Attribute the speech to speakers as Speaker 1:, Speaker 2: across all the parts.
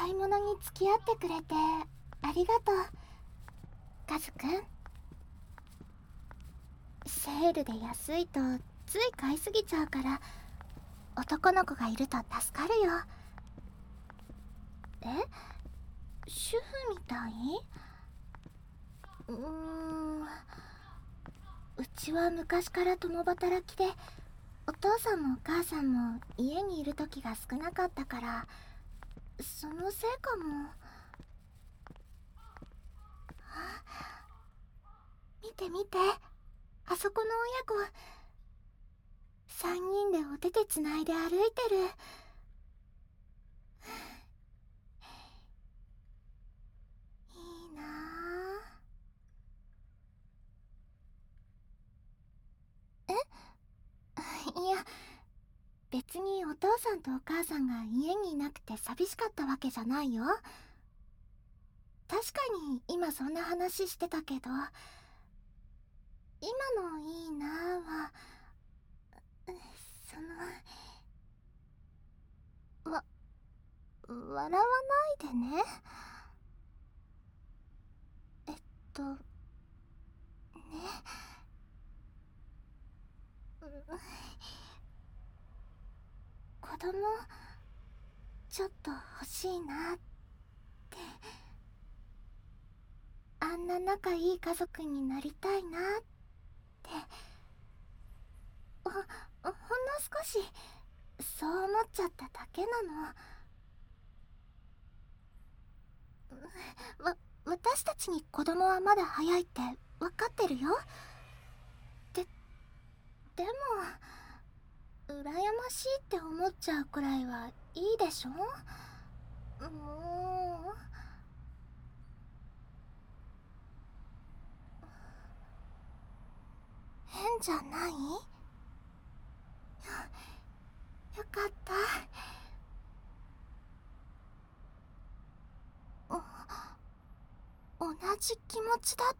Speaker 1: 買い物に付き合ってくれてありがとう、カズくん。セールで安いとつい買いすぎちゃうから、男の子がいると助かるよ。え、主婦みたい？うちは昔から共働きで、お父さんもお母さんも家にいる時が少なかったから、そのせいかも。見て見て、あそこの親子、3人でお手手つないで歩いてる。いいなぁ。いや、別にお父さんとお母さんが家にいなくて寂しかったわけじゃないよ。確かに今そんな話してたけど、今のいいなぁは、その、笑わないでね。えっと、ね。子供、ちょっと欲しいなって。あんな仲いい家族になりたいなって。ほんの少し、そう思っちゃっただけなの。私たちに子供はまだ早いって分かってるよ。でも、羨ましいって思っちゃうくらいはいいでしょ。もう、変じゃない？よかった。同じ気持ちだって？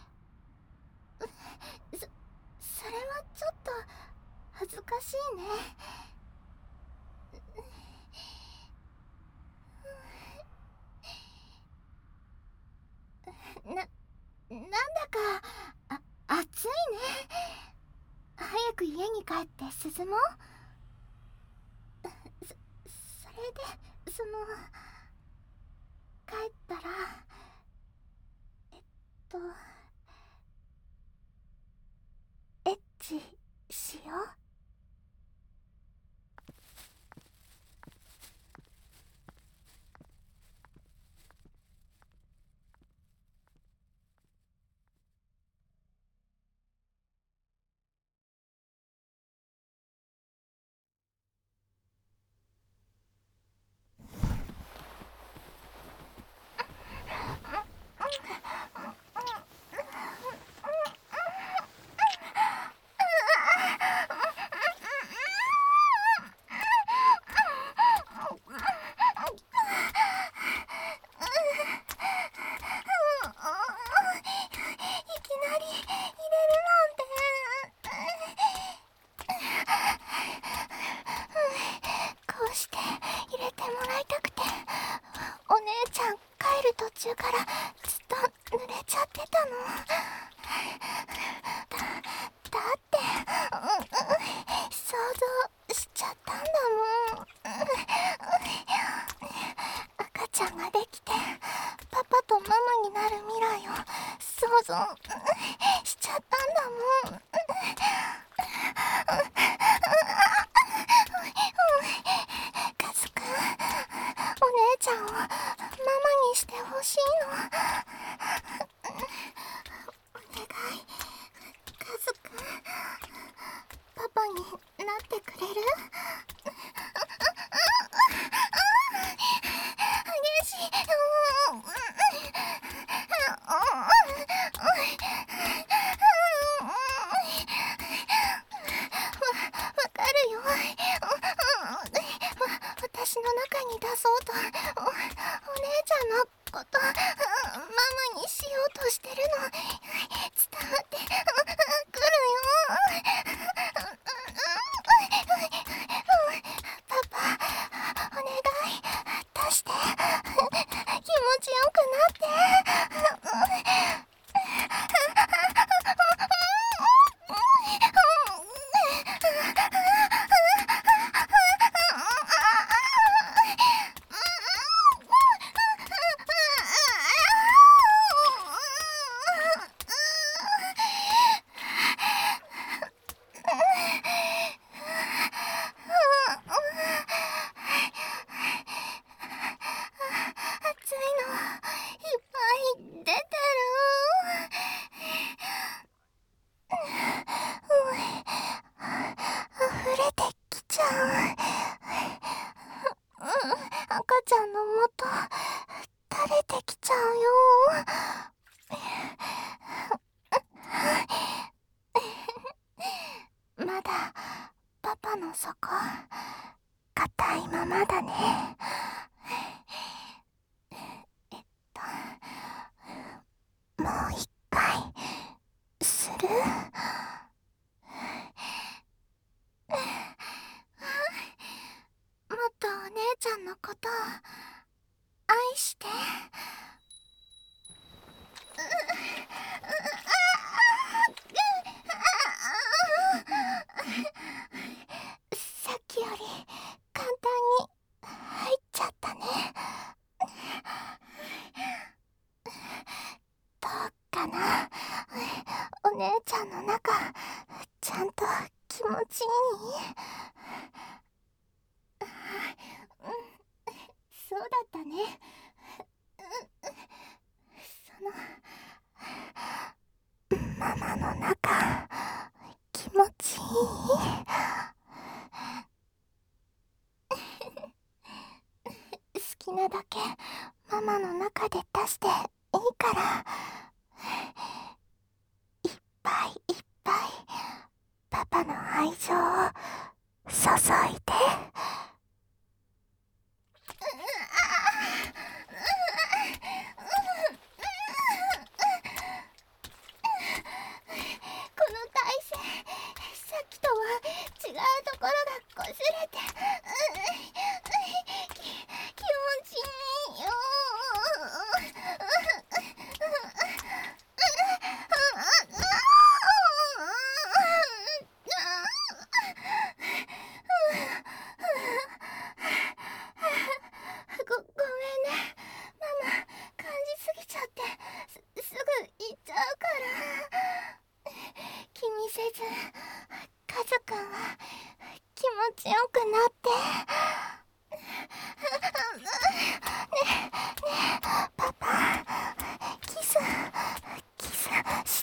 Speaker 1: それはちょっと恥ずかしいね。なんだか、暑いね。早く家に帰って涼もう。それで、帰ったら、えっと、エッチしよう。こうして入れてもらいたくて、お姉ちゃん帰る途中からずっと濡れちゃってたの。だって、想像しちゃったんだもん。赤ちゃんができてパパとママになる未来を想像しちゃったんだもん。カズくん、お姉ちゃんをママにしてほしいの。お願い、カズくん、パパになってくれる？激しい。わかるよ。私の中に出そうと、お姉ちゃんのことママにしようとしてるの伝わってくるよ。 まだパパの底硬いままだね。もう一回する？もっとお姉ちゃんのこと愛して。さっきより簡単に入っちゃったね。どうかな、お姉ちゃんの中ちゃんと気持ちいい？そうだったね。ママの中気持ちいい？好きなだけママの中で出していいから、いっぱいいっぱいパパの愛情を注いで。この体勢、さっきとは違うところがこすれて、気持ちいいよ。ごめんね、ママ感じすぎちゃってすぐ行っちゃうから。気にせずカズくんは気持ちよくなって。ねえパパ、キスして。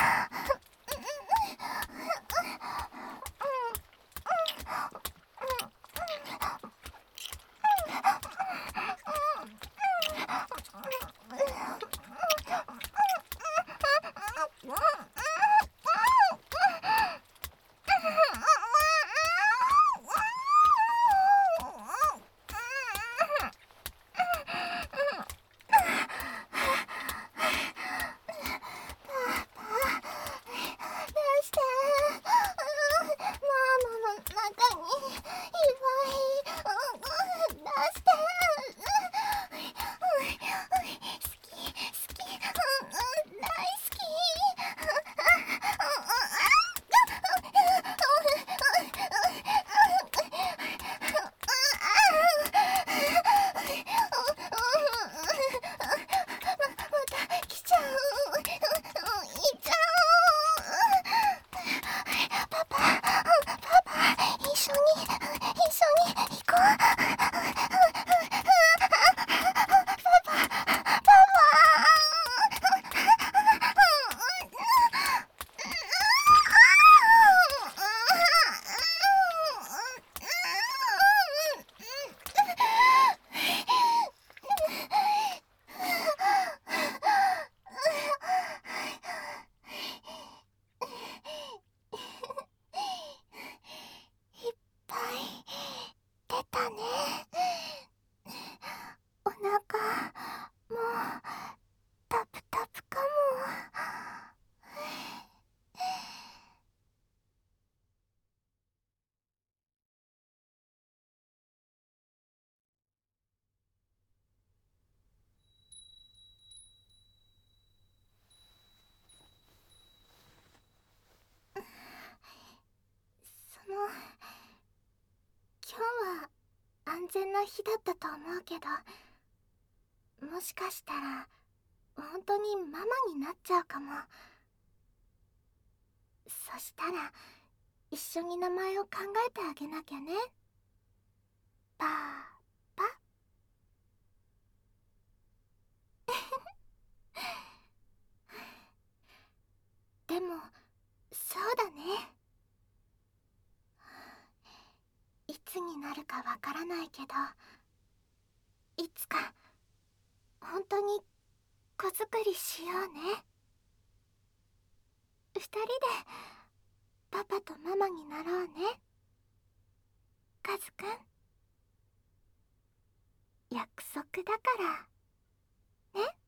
Speaker 1: 出して。ママの中にいっぱい出して。好き大好き。また来ちゃう。行っちゃう。パパ、一緒に行こう。パパ。いっぱい出たね。お腹もうタプタプかも。今日は安全な日だったと思うけど、もしかしたら本当にママになっちゃうかも。そしたら一緒に名前を考えてあげなきゃね。パパ。でもそうだね。いつになるかわからないけど、いつか本当に子作りしようね。二人でパパとママになろうね。カズくん、約束だからね。